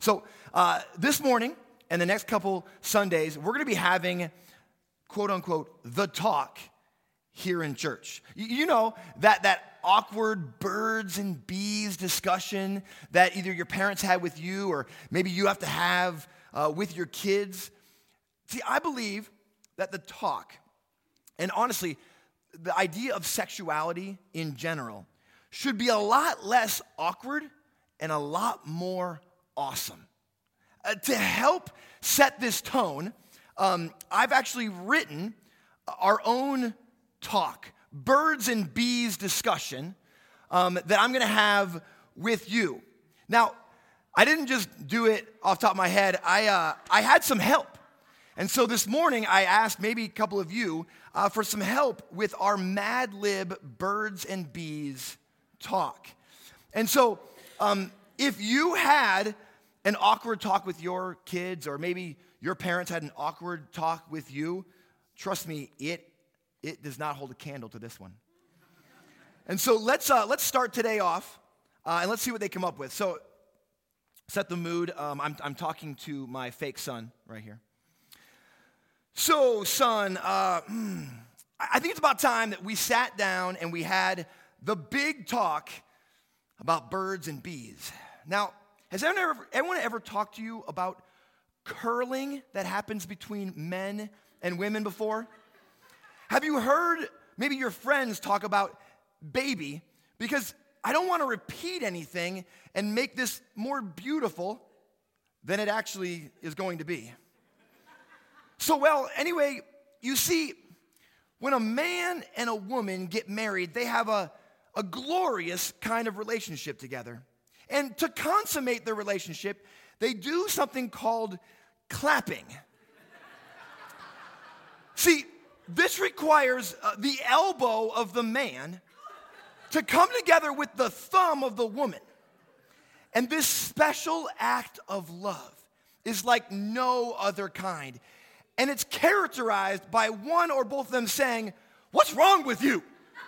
So this morning and the next couple Sundays, we're going to be having, quote unquote, the talk here in church. You know, that awkward birds and bees discussion that either your parents had with you or maybe you have to have with your kids. See, I believe that the talk, and honestly, the idea of sexuality in general, should be a lot less awkward and a lot more awesome. To help set this tone, I've actually written our own talk, birds and bees discussion, that I'm going to have with you. Now, I didn't just do it off the top of my head. I had some help. And so this morning, I asked maybe a couple of you for some help with our Mad Lib birds and bees talk. And so if you had an awkward talk with your kids, or maybe your parents had an awkward talk with you, trust me, it does not hold a candle to this one. And so let's start today off, and let's see what they come up with. So set the mood. I'm talking to my fake son right here. So, son, I think it's about time that we sat down and we had the big talk about birds and bees. Now, has anyone ever talked to you about curling that happens between men and women before? Have you heard maybe your friends talk about baby? Because I don't want to repeat anything and make this more beautiful than it actually is going to be. So, well, anyway, you see, when a man and a woman get married, they have a glorious kind of relationship together. And to consummate their relationship, they do something called clapping. See, this requires the elbow of the man to come together with the thumb of the woman. And this special act of love is like no other kind. And it's characterized by one or both of them saying, "What's wrong with you?"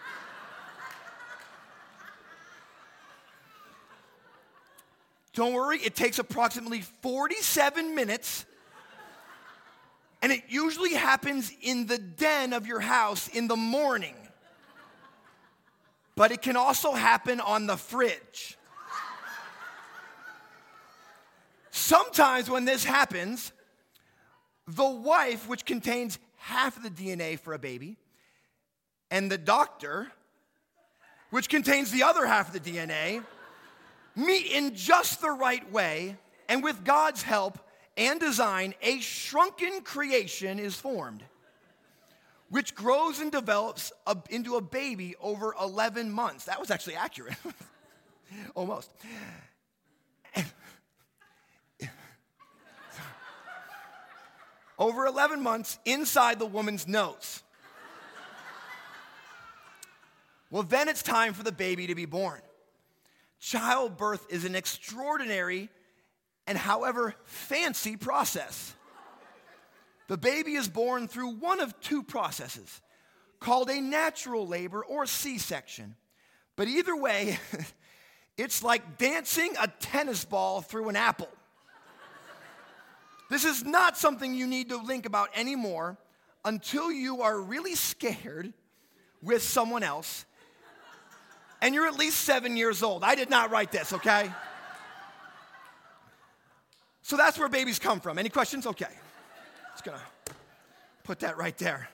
Don't worry, it takes approximately 47 minutes, and it usually happens in the den of your house in the morning. But it can also happen on the fridge. Sometimes when this happens, the wife, which contains half of the DNA for a baby, and the doctor, which contains the other half of the DNA, meet in just the right way, and with God's help and design, a shrunken creation is formed, which grows and develops into a baby over 11 months. That was actually accurate. Almost. Over 11 months inside the woman's nose. Well, then it's time for the baby to be born. Childbirth is an extraordinary and, however, fancy process. The baby is born through one of two processes, called a natural labor or C-section. But either way, it's like dancing a tennis ball through an apple. This is not something you need to think about anymore until you are really scared with someone else and you're at least 7 years old. I did not write this, okay? So that's where babies come from. Any questions? Okay. Just gonna put that right there.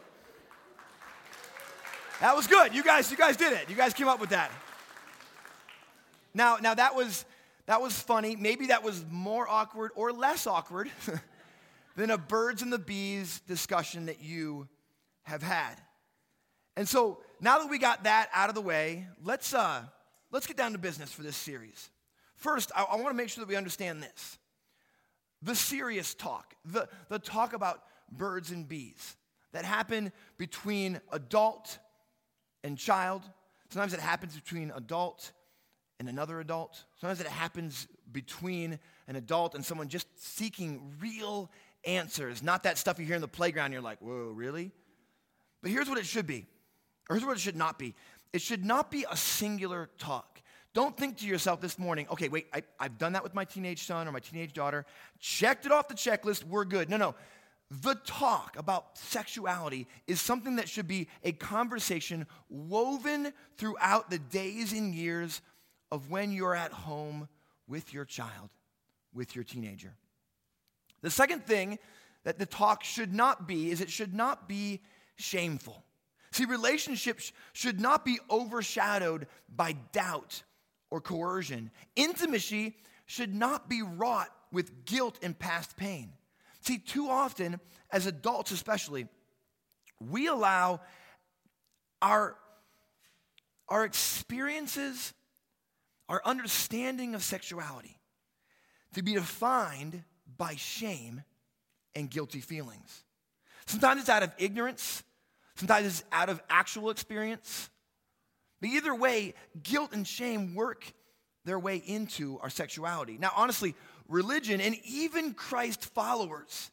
That was good. You guys did it. You guys came up with that. Now that was funny. Maybe that was more awkward or less awkward than a birds and the bees discussion that you have had. And so now that we got that out of the way, let's get down to business for this series. First, I want to make sure that we understand this. The serious talk, the talk about birds and bees that happen between adult and child. Sometimes it happens between adult and another adult. Sometimes it happens between an adult and someone just seeking real answers, not that stuff you hear in the playground and you're like, whoa, really? But here's what it should be, or here's what it should not be. It should not be a singular talk. Don't think to yourself this morning, okay, wait, I've done that with my teenage son or my teenage daughter, checked it off the checklist, we're good. No. The talk about sexuality is something that should be a conversation woven throughout the days and years of when you're at home with your child, with your teenager. The second thing that the talk should not be is it should not be shameful. See, relationships should not be overshadowed by doubt or coercion. Intimacy should not be wrought with guilt and past pain. See, too often, as adults especially, we allow our experiences, our understanding of sexuality to be defined by shame and guilty feelings. Sometimes it's out of ignorance, sometimes it's out of actual experience. But either way, guilt and shame work their way into our sexuality. Now, honestly, religion and even Christ followers,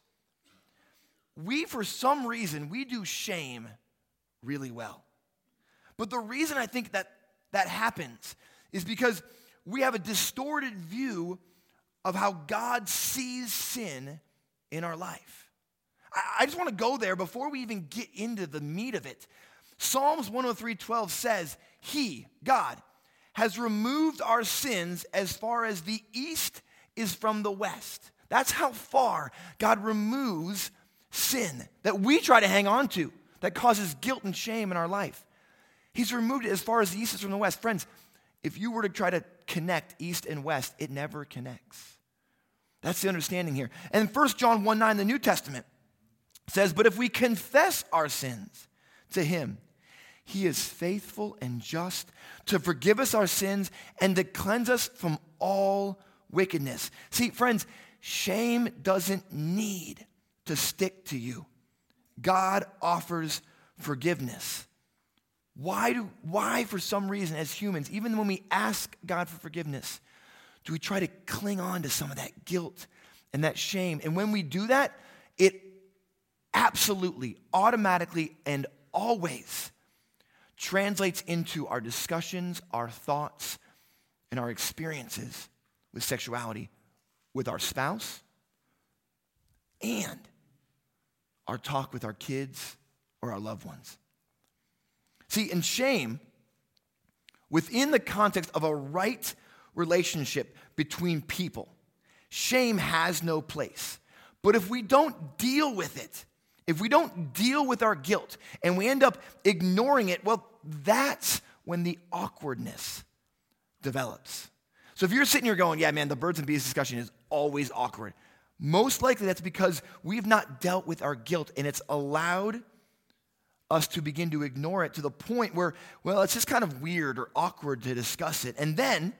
for some reason, we do shame really well. But the reason I think that happens is because we have a distorted view of how God sees sin in our life. I just want to go there before we even get into the meat of it. Psalms 103:12 says, He, God, has removed our sins as far as the east is from the west. That's how far God removes sin that we try to hang on to, that causes guilt and shame in our life. He's removed it as far as the east is from the west. Friends, if you were to try to connect east and west, it never connects. That's the understanding here. And 1 John 1:9, the New Testament, says, But if we confess our sins to Him, He is faithful and just to forgive us our sins and to cleanse us from all wickedness. See, friends, shame doesn't need to stick to you. God offers forgiveness. Why, for some reason, as humans, even when we ask God for forgiveness, do we try to cling on to some of that guilt and that shame? And when we do that, it absolutely, automatically, and always translates into our discussions, our thoughts, and our experiences with sexuality with our spouse and our talk with our kids or our loved ones. See, in shame, within the context of a right relationship between people, shame has no place. But if we don't deal with it, if we don't deal with our guilt and we end up ignoring it, well, that's when the awkwardness develops. So if you're sitting here going, yeah, man, the birds and bees discussion is always awkward, most likely that's because we've not dealt with our guilt and it's allowed us to begin to ignore it to the point where, well, it's just kind of weird or awkward to discuss it. And then,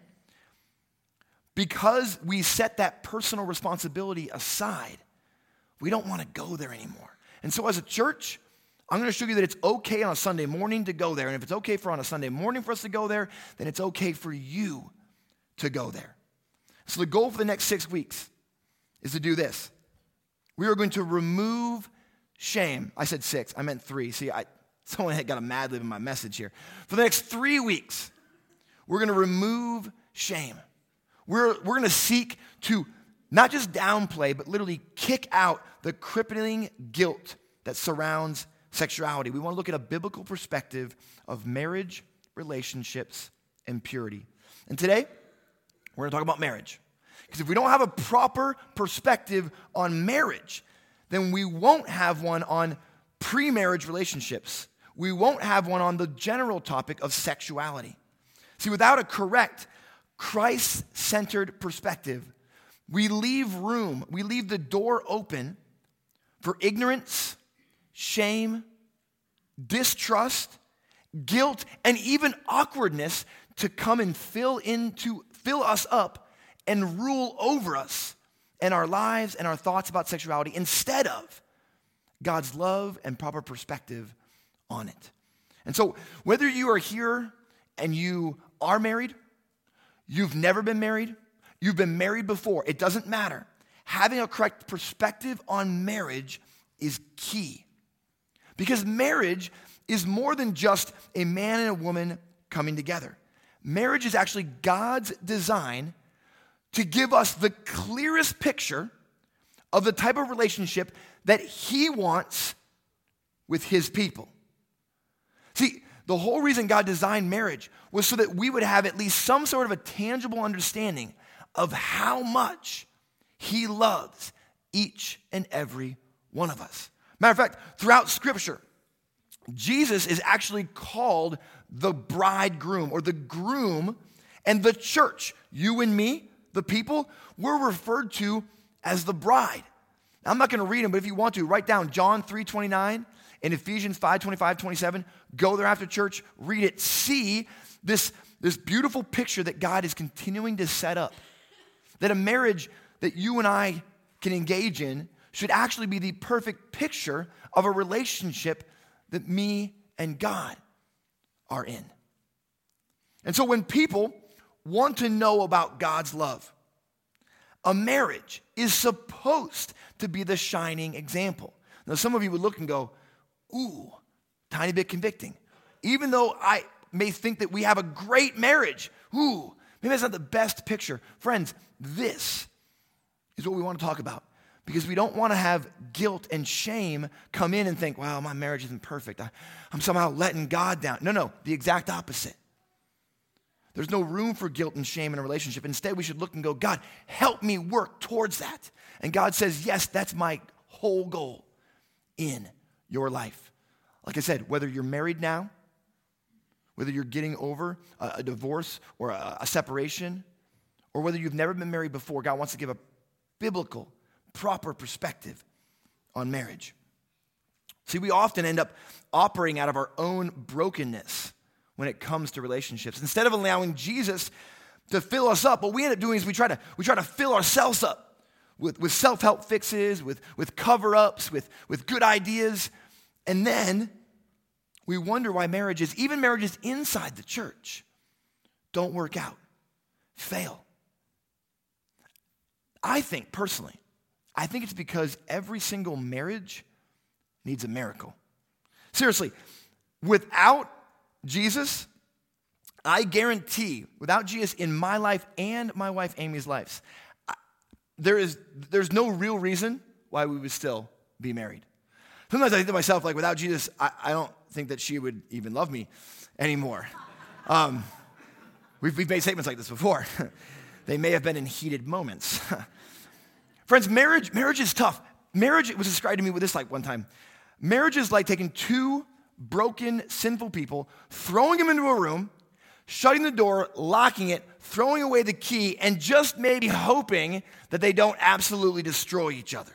because we set that personal responsibility aside, we don't want to go there anymore. And so as a church, I'm going to show you that it's okay on a Sunday morning to go there. And if it's okay on a Sunday morning for us to go there, then it's okay for you to go there. So the goal for the next 6 weeks is to do this. We are going to remove shame. I said 6, I meant 3. See, someone had got a mad lib in my message here. For the next 3 weeks, we're going to remove shame. We're going to seek to not just downplay, but literally kick out the crippling guilt that surrounds sexuality. We want to look at a biblical perspective of marriage, relationships, and purity. And today, we're going to talk about marriage. Because if we don't have a proper perspective on marriage, then we won't have one on pre-marriage relationships. We won't have one on the general topic of sexuality. See, without a correct, Christ-centered perspective, we leave the door open for ignorance, shame, distrust, guilt, and even awkwardness to come and fill us up and rule over us and our lives and our thoughts about sexuality instead of God's love and proper perspective on it. And so whether you are here and you are married, you've never been married, you've been married before, it doesn't matter. Having a correct perspective on marriage is key. Because marriage is more than just a man and a woman coming together. marriage is actually God's design to give us the clearest picture of the type of relationship that he wants with his people. See, the whole reason God designed marriage was so that we would have at least some sort of a tangible understanding of how much he loves each and every one of us. Matter of fact, throughout Scripture, Jesus is actually called the bridegroom or the groom, and the church, you and me, the people, we're referred to as the bride. Now, I'm not going to read them, but if you want to, write down John 3:29 and Ephesians 5:25-27. Go there after church, read it, see this beautiful picture that God is continuing to set up. That a marriage that you and I can engage in should actually be the perfect picture of a relationship that me and God are in. And so when people want to know about God's love, a marriage is supposed to be the shining example. Now, some of you would look and go, ooh, tiny bit convicting. Even though I may think that we have a great marriage, ooh, maybe that's not the best picture. Friends, this is what we want to talk about, because we don't want to have guilt and shame come in and think, well, my marriage isn't perfect. I'm somehow letting God down. No, the exact opposite. There's no room for guilt and shame in a relationship. Instead, we should look and go, God, help me work towards that. And God says, yes, that's my whole goal in your life. Like I said, whether you're married now, whether you're getting over a divorce or a separation, or whether you've never been married before, God wants to give a biblical, proper perspective on marriage. See, we often end up operating out of our own brokenness when it comes to relationships. Instead of allowing Jesus to fill us up, what we end up doing is we try to fill ourselves up with self-help fixes, with cover-ups, with good ideas, and then we wonder why marriages, even marriages inside the church, don't work out, fail. I think, personally, it's because every single marriage needs a miracle. Seriously, without Jesus, I guarantee, without Jesus in my life and my wife Amy's lives, there's no real reason why we would still be married. Sometimes I think to myself, like, without Jesus, I don't think that she would even love me anymore. We've made statements like this before. They may have been in heated moments. Friends, marriage is tough. Marriage was described to me with this like one time. Marriage is like taking two broken, sinful people, throwing them into a room, shutting the door, locking it, throwing away the key, and just maybe hoping that they don't absolutely destroy each other.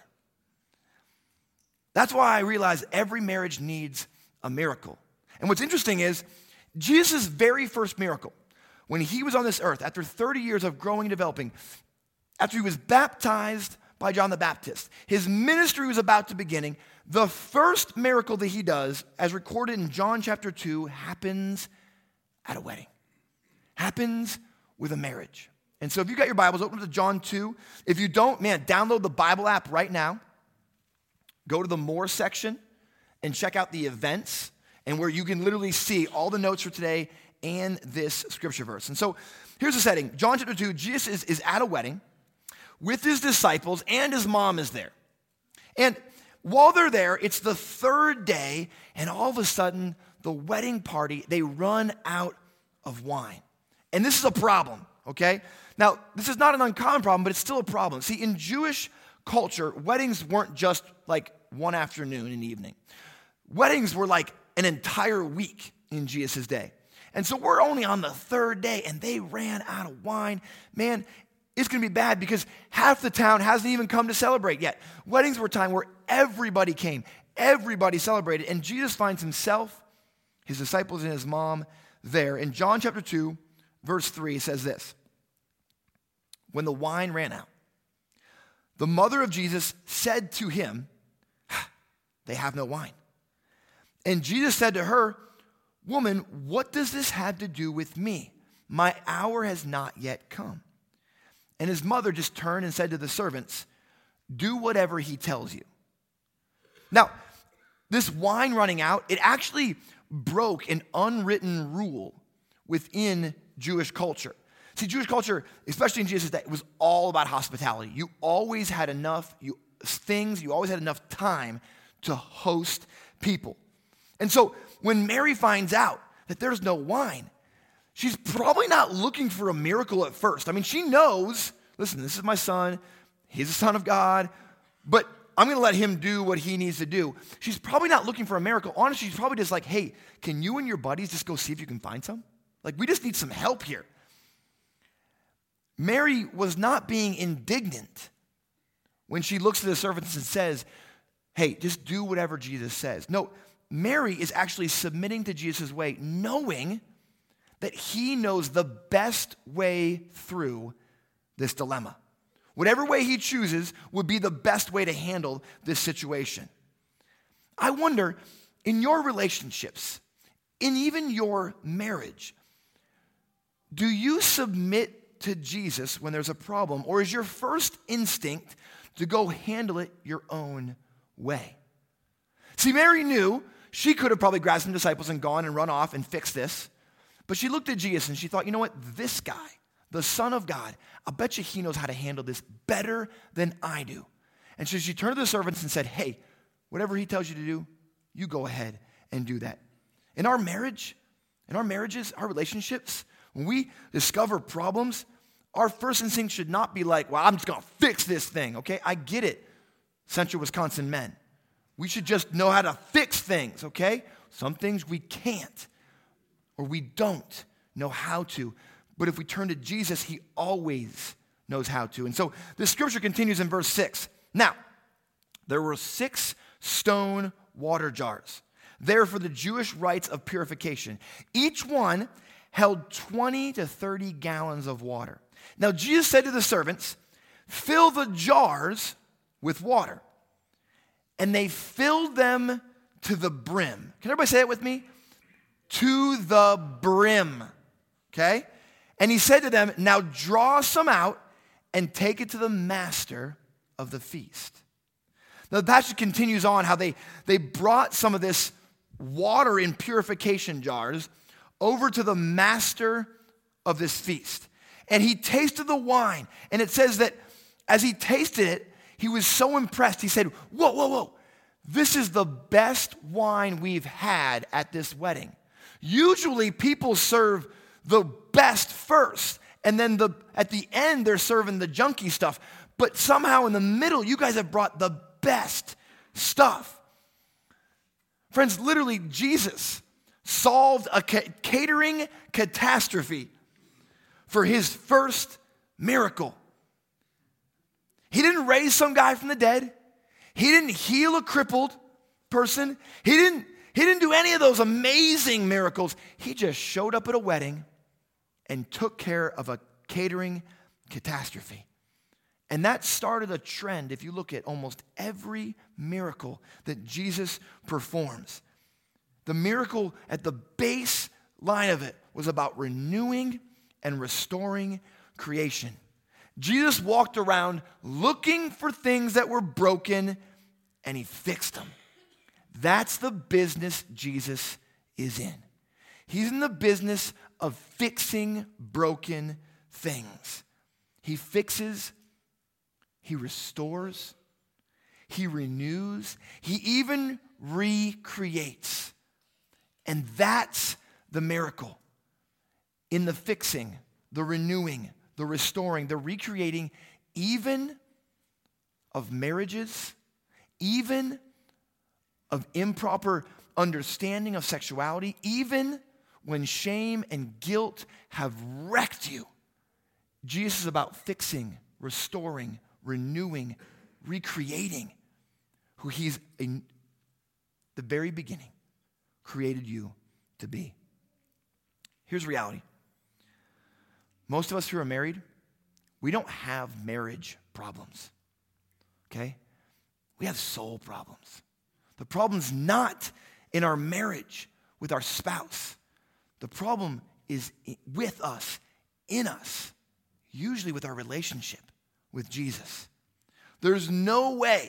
That's why I realize every marriage needs a miracle. And what's interesting is Jesus' very first miracle, when he was on this earth, after 30 years of growing and developing, after he was baptized by John the Baptist, his ministry was about to begin. The first miracle that he does, as recorded in John chapter 2, happens at a wedding. Happens with a marriage. And so if you got your Bibles, open to John 2. If you don't, download the Bible app right now. Go to the More section and check out the events, and where you can literally see all the notes for today and this scripture verse. And so here's the setting. John chapter 2, Jesus is at a wedding with his disciples, and his mom is there. And while they're there, it's the third day, and all of a sudden, the wedding party, they run out of wine. And this is a problem, okay? Now, this is not an uncommon problem, but it's still a problem. See, in Jewish culture, weddings weren't just like one afternoon and evening. Weddings were like an entire week in Jesus' day. And so we're only on the third day, and they ran out of wine. Man, it's going to be bad because half the town hasn't even come to celebrate yet. Weddings were a time where everybody came, everybody celebrated, and Jesus finds himself, his disciples, and his mom there. In John chapter 2, verse 3 says this: when the wine ran out, the mother of Jesus said to him, they have no wine. And Jesus said to her, woman, what does this have to do with me? My hour has not yet come. And his mother just turned and said to the servants, do whatever he tells you. Now, this wine running out, it actually broke an unwritten rule within Jewish culture. See, Jewish culture, especially in Jesus' day, was all about hospitality. You always had enough things, you always had enough time to host people. And so when Mary finds out that there's no wine, she's probably not looking for a miracle at first. I mean, she knows, listen, this is my son, he's the Son of God, but I'm going to let him do what he needs to do. She's probably not looking for a miracle. Honestly, she's probably just like, hey, can you and your buddies just go see if you can find some? Like, we just need some help here. Mary was not being indignant when she looks at the servants and says, hey, just do whatever Jesus says. No, Mary is actually submitting to Jesus' way, knowing that he knows the best way through this dilemma. Whatever way he chooses would be the best way to handle this situation. I wonder, in your relationships, in even your marriage, do you submit to Jesus when there's a problem, or is your first instinct to go handle it your own way? See, Mary knew she could have probably grabbed some disciples and gone and run off and fixed this, but she looked at Jesus and she thought, you know what, this guy, the Son of God, I bet you he knows how to handle this better than I do. And so she turned to the servants and said, hey, whatever he tells you to do, you go ahead and do that. In our marriage, in our marriages, our relationships, when we discover problems, our first instinct should not be like, well, I'm just going to fix this thing, okay? I get it, Central Wisconsin men. We should just know how to fix things, okay? Some things we can't, or we don't know how to. But if we turn to Jesus, he always knows how to. And so the scripture continues in verse 6. Now, there were 6 stone water jars there for the Jewish rites of purification. Each one held 20 to 30 gallons of water. Now, Jesus said to the servants, fill the jars with water. And they filled them to the brim. Can everybody say it with me? To the brim. Okay? And he said to them, now draw some out and take it to the master of the feast. Now, the passage continues on how they brought some of this water in purification jars over to the master of this feast. And he tasted the wine. And it says that as he tasted it, he was so impressed. He said, whoa, whoa, whoa. This is the best wine we've had at this wedding. Usually people serve the best first. And then at the end, they're serving the junky stuff. But somehow in the middle, you guys have brought the best stuff. Friends, literally, Jesus solved a catering catastrophe for his first miracle. He didn't raise some guy from the dead. He didn't heal a crippled person. He didn't do any of those amazing miracles. He just showed up at a wedding and took care of a catering catastrophe. And that started a trend if you look at almost every miracle that Jesus performs. The miracle at the base line of it was about renewing and restoring creation. Jesus walked around looking for things that were broken, and he fixed them. That's the business Jesus is in. He's in the business of fixing broken things. He fixes, he restores, he renews, he even recreates. And that's the miracle. In the fixing, the renewing, the restoring, the recreating, even of marriages, even of improper understanding of sexuality, even when shame and guilt have wrecked you. Jesus is about fixing, restoring, renewing, recreating who he's in the very beginning created you to be. Here's reality. Most of us who are married, we don't have marriage problems, okay? We have soul problems. The problem's not in our marriage with our spouse. The problem is with us, in us, usually with our relationship with Jesus. There's no way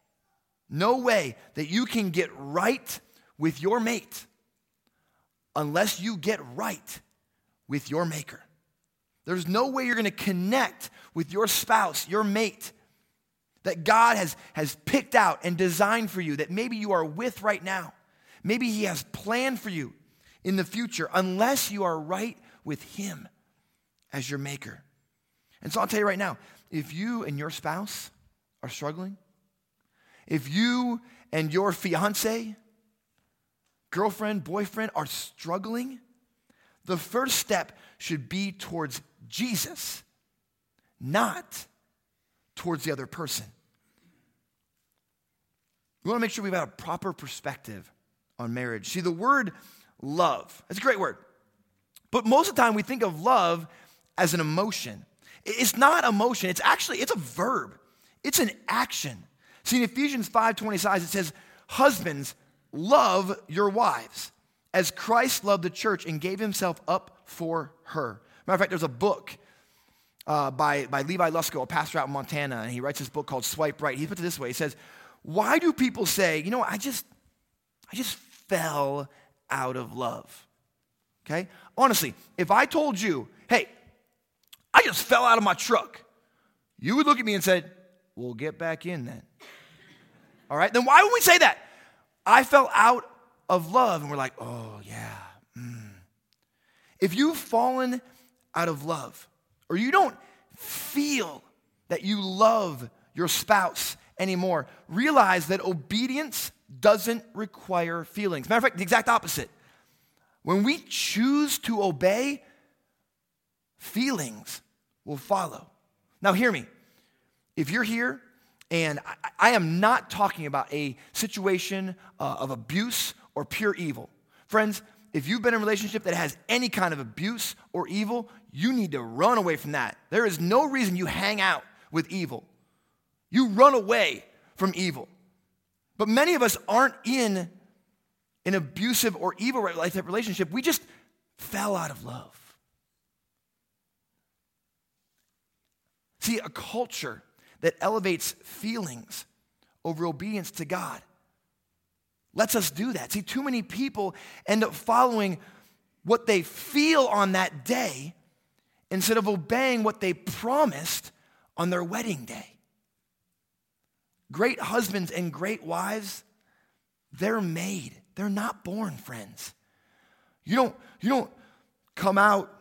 that you can get right with your mate unless you get right with your maker. There's no way you're going to connect with your spouse, your mate, that God has picked out and designed for you, that maybe you are with right now. Maybe he has planned for you in the future, unless you are right with him as your maker. And so I'll tell you right now, if you and your spouse are struggling, if you and your fiance, girlfriend, boyfriend are struggling, the first step should be towards Jesus, not towards the other person. We want to make sure we've got a proper perspective on marriage. See, the word love, it's a great word. But most of the time we think of love as an emotion. It's not emotion. It's a verb. It's an action. See, in Ephesians 5:20 it says, husbands, love your wives as Christ loved the church and gave himself up for her. Matter of fact, there's a book by Levi Lusko, a pastor out in Montana, and he writes this book called Swipe Right. He puts it this way. He says, why do people say, I just fell out of love? Okay? Honestly, if I told you, hey, I just fell out of my truck, you would look at me and say, well, get back in then. All right? Then why would we say that? I fell out of love. And we're like, oh, yeah. If you've fallen out of love, or you don't feel that you love your spouse anymore, realize that obedience doesn't require feelings. Matter of fact, the exact opposite. When we choose to obey, feelings will follow. Now hear me. If you're here, and I am not talking about a situation of abuse or pure evil. Friends, if you've been in a relationship that has any kind of abuse or evil, you need to run away from that. There is no reason you hang out with evil. You run away from evil. But many of us aren't in an abusive or evil relationship. We just fell out of love. See, a culture that elevates feelings over obedience to God lets us do that. See, too many people end up following what they feel on that day instead of obeying what they promised on their wedding day. Great husbands and great wives, they're made. They're not born, friends. You don't come out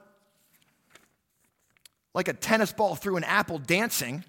like a tennis ball through an apple dancing.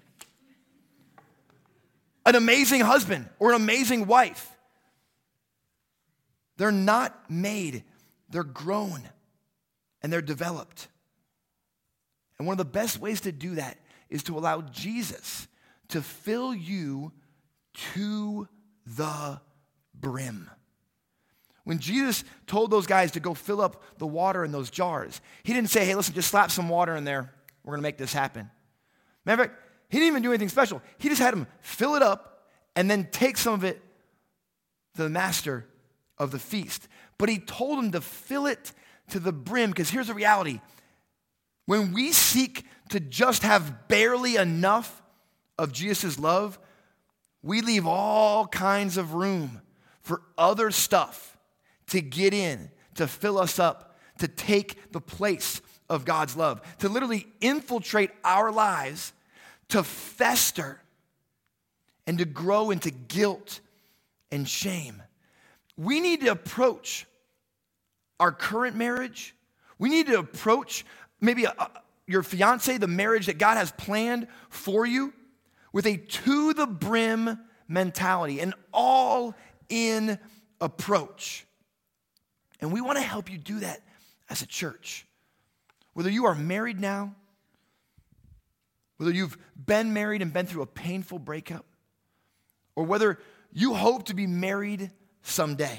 An amazing husband or an amazing wife. They're not made. They're grown and they're developed. And one of the best ways to do that is to allow Jesus to fill you to the brim. When Jesus told those guys to go fill up the water in those jars, he didn't say, hey, listen, just slap some water in there. We're going to make this happen. Matter of fact, he didn't even do anything special. He just had them fill it up and then take some of it to the master of the feast. But he told them to fill it to the brim, because here's the reality. When we seek to just have barely enough of Jesus' love, we leave all kinds of room for other stuff to get in, to fill us up, to take the place of God's love, to literally infiltrate our lives, to fester and to grow into guilt and shame. We need to approach our current marriage. We need to approach maybe your fiance, the marriage that God has planned for you, with a to the brim mentality, an all-in approach. And we want to help you do that as a church. Whether you are married now, whether you've been married and been through a painful breakup, or whether you hope to be married someday,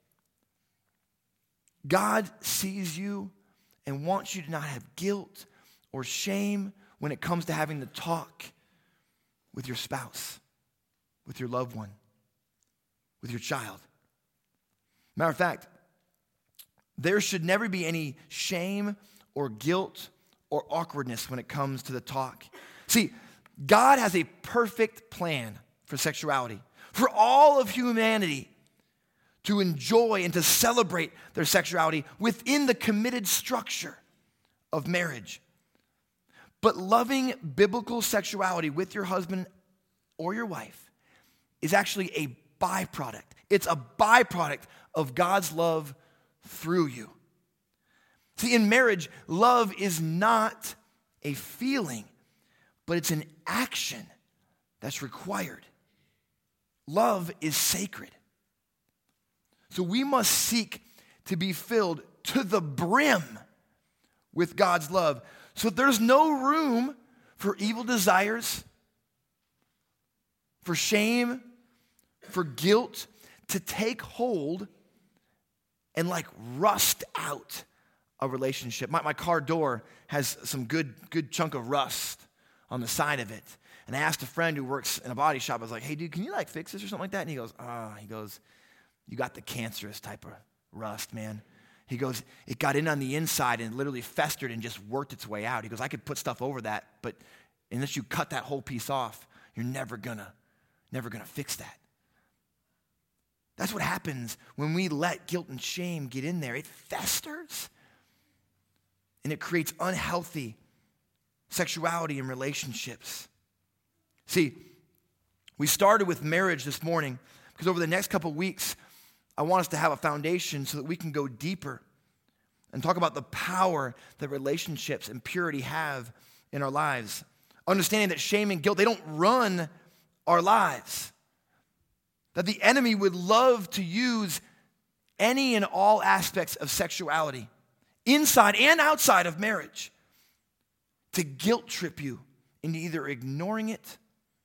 God sees you and wants you to not have guilt or shame when it comes to having to talk with your spouse, with your loved one, with your child. Matter of fact, there should never be any shame or guilt or awkwardness when it comes to the talk. See, God has a perfect plan for sexuality, for all of humanity to enjoy and to celebrate their sexuality within the committed structure of marriage. But loving biblical sexuality with your husband or your wife is actually a byproduct. It's a byproduct of God's love through you. See, in marriage, love is not a feeling, but it's an action that's required. Love is sacred. So we must seek to be filled to the brim with God's love, so that there's no room for evil desires, for shame, for guilt to take hold and like rust out a relationship. My car door has some good chunk of rust on the side of it. And I asked a friend who works in a body shop, I was like, hey dude, can you like fix this or something like that? And he goes, you got the cancerous type of rust, man. He goes, it got in on the inside and literally festered and just worked its way out. He goes, I could put stuff over that, but unless you cut that whole piece off, you're never gonna fix that. That's what happens when we let guilt and shame get in there. It festers and it creates unhealthy sexuality in relationships. See, we started with marriage this morning because over the next couple weeks, I want us to have a foundation so that we can go deeper and talk about the power that relationships and purity have in our lives. Understanding that shame and guilt, they don't run our lives. That the enemy would love to use any and all aspects of sexuality, inside and outside of marriage, to guilt trip you into either ignoring it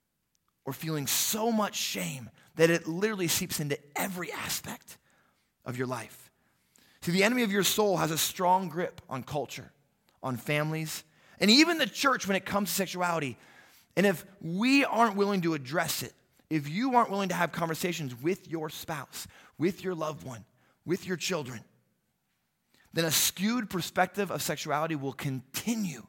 or feeling so much shame that it literally seeps into every aspect of your life. See, the enemy of your soul has a strong grip on culture, on families, and even the church when it comes to sexuality. And if we aren't willing to address it, if you aren't willing to have conversations with your spouse, with your loved one, with your children, then a skewed perspective of sexuality will continue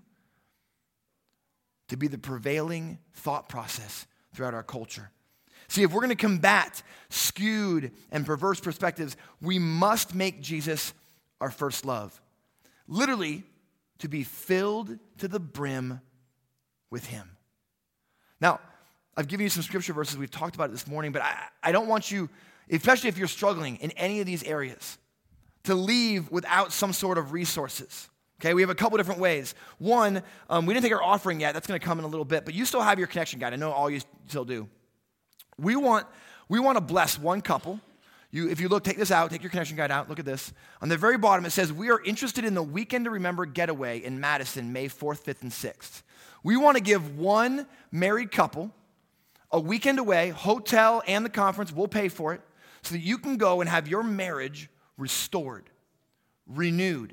to be the prevailing thought process throughout our culture. See, if we're going to combat skewed and perverse perspectives, we must make Jesus our first love. Literally, to be filled to the brim with him. Now, I've given you some scripture verses. We've talked about it this morning, but I don't want you, especially if you're struggling in any of these areas, to leave without some sort of resources. Okay, we have a couple different ways. One, we didn't take our offering yet. That's going to come in a little bit, but you still have your connection guide. I know all you still do. We want to bless one couple. If you look, take this out, take your connection guide out, look at this. On the very bottom, it says, we are interested in the Weekend to Remember getaway in Madison, May 4th, 5th, and 6th. We want to give one married couple a weekend away, hotel and the conference, we'll pay for it, so that you can go and have your marriage restored, renewed,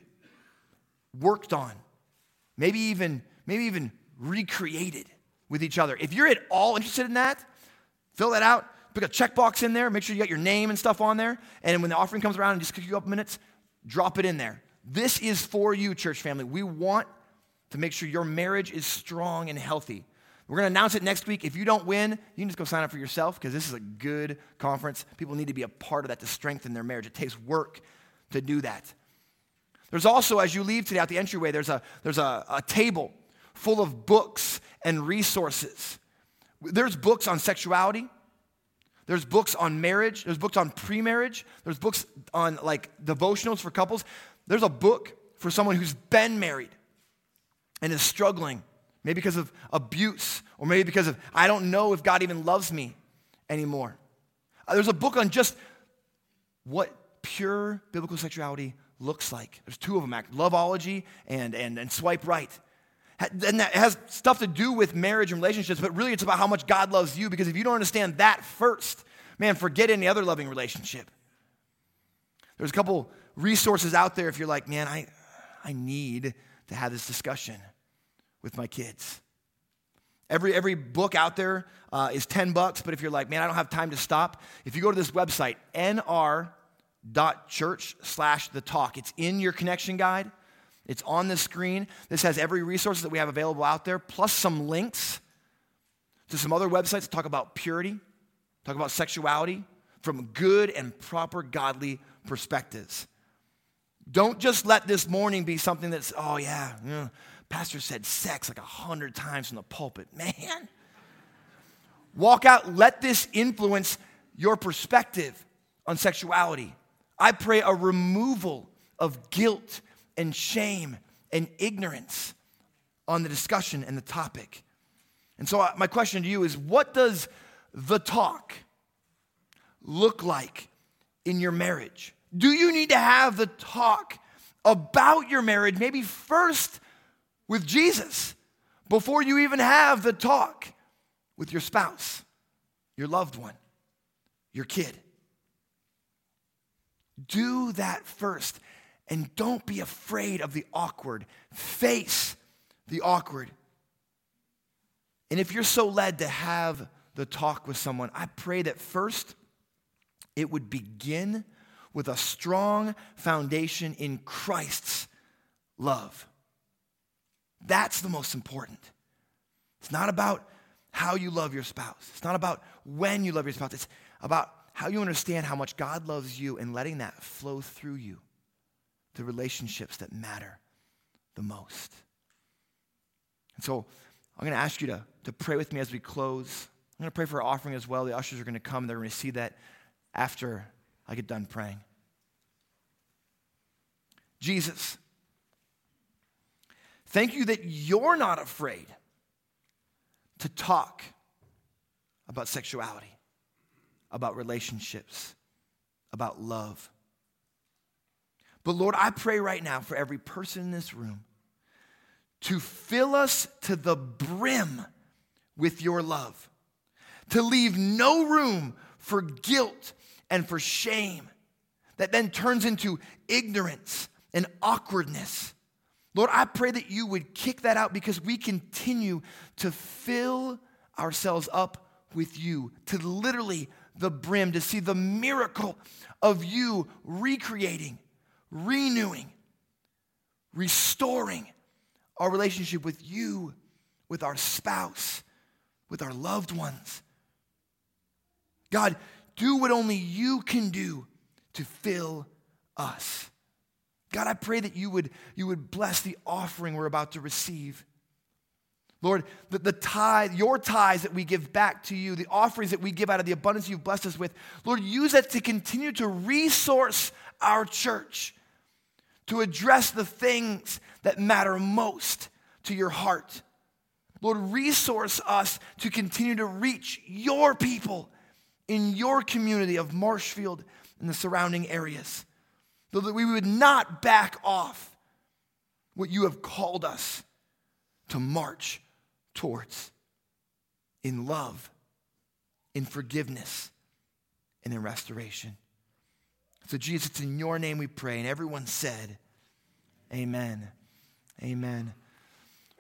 worked on, maybe even recreated with each other. If you're at all interested in that, fill that out, put a checkbox in there, make sure you got your name and stuff on there, and when the offering comes around and just take you a couple minutes, drop it in there. This is for you, church family. We want to make sure your marriage is strong and healthy. We're going to announce it next week. If you don't win, you can just go sign up for yourself because this is a good conference. People need to be a part of that to strengthen their marriage. It takes work to do that. There's also, as you leave today out the entryway, there's a table full of books and resources. There's books on sexuality. There's books on marriage. There's books on pre-marriage. There's books on like devotionals for couples. There's a book for someone who's been married and is struggling, maybe because of abuse or maybe because of, I don't know if God even loves me anymore. There's a book on just what pure biblical sexuality looks like. There's two of them, Loveology and Swipe Right. And that has stuff to do with marriage and relationships, but really it's about how much God loves you, because if you don't understand that first, man, forget any other loving relationship. There's a couple resources out there if you're like, man, I need to have this discussion with my kids. Every book out there is $10, but if you're like, man, I don't have time to stop, if you go to this website, nr.church/thetalk, it's in your connection guide. It's on the screen. This has every resource that we have available out there, plus some links to some other websites that talk about purity, talk about sexuality from good and proper godly perspectives. Don't just let this morning be something that's, oh yeah, pastor said sex like 100 times from the pulpit. Man. Walk out, let this influence your perspective on sexuality. I pray a removal of guilt and shame and ignorance on the discussion and the topic. And so my question to you is, what does the talk look like in your marriage? Do you need to have the talk about your marriage, maybe first with Jesus, before you even have the talk with your spouse, your loved one, your kid? Do that first, and don't be afraid of the awkward. Face the awkward. And if you're so led to have the talk with someone, I pray that first it would begin with a strong foundation in Christ's love. That's the most important. It's not about how you love your spouse. It's not about when you love your spouse. It's about how you understand how much God loves you and letting that flow through you to relationships that matter the most. And so I'm going to ask you to pray with me as we close. I'm going to pray for our offering as well. The ushers are going to come and they're going to see that after I get done praying. Jesus, thank you that you're not afraid to talk about sexuality, about relationships, about love. But Lord, I pray right now for every person in this room to fill us to the brim with your love, to leave no room for guilt and for shame that then turns into ignorance and awkwardness. Lord, I pray that you would kick that out because we continue to fill ourselves up with you, to literally the brim, to see the miracle of you recreating, renewing, restoring our relationship with you, with our spouse, with our loved ones. God, do what only you can do to fill us. God, I pray that you would bless the offering we're about to receive. Lord, the tithe, your tithes that we give back to you, the offerings that we give out of the abundance you've blessed us with, Lord, use that to continue to resource our church, to address the things that matter most to your heart. Lord, resource us to continue to reach your people in your community of Marshfield and the surrounding areas, so that we would not back off what you have called us to march towards in love, in forgiveness, and in restoration. So Jesus, it's in your name we pray. And everyone said, amen. Amen.